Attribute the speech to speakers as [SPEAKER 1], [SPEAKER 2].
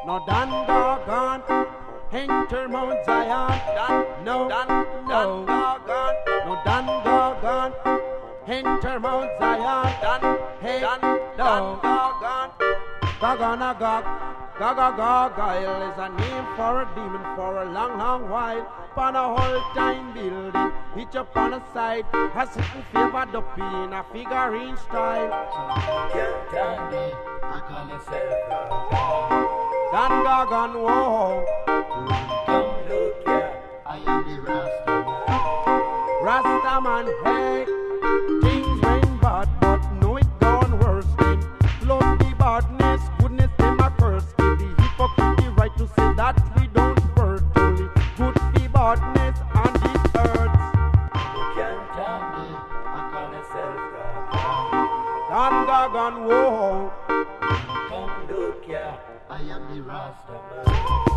[SPEAKER 1] no Dan Gargan. Enter Mount Zion, no Dan Gargan, no Dan Gargan. Enter Mount Zion, Dan Gargan. Gaganaga, Gagagail is a name for a demon for a long, long while. Upon a whole time building, each upon a side, has certain favored up in a figurine style.
[SPEAKER 2] Can't tell me, I call myself
[SPEAKER 1] Dan Gargan, whoa.
[SPEAKER 2] Come look here, I am the
[SPEAKER 1] Rastaman, hey. Things went bad, but no it gone worse. Then love the badness, goodness them a curse. Give the hypocrite the right to say that we don't hurt. Only good the badness and it hurts.
[SPEAKER 2] You can't tell me, I call myself
[SPEAKER 1] Dan Gargan, whoa.
[SPEAKER 2] Come look here, I am the Rastaman.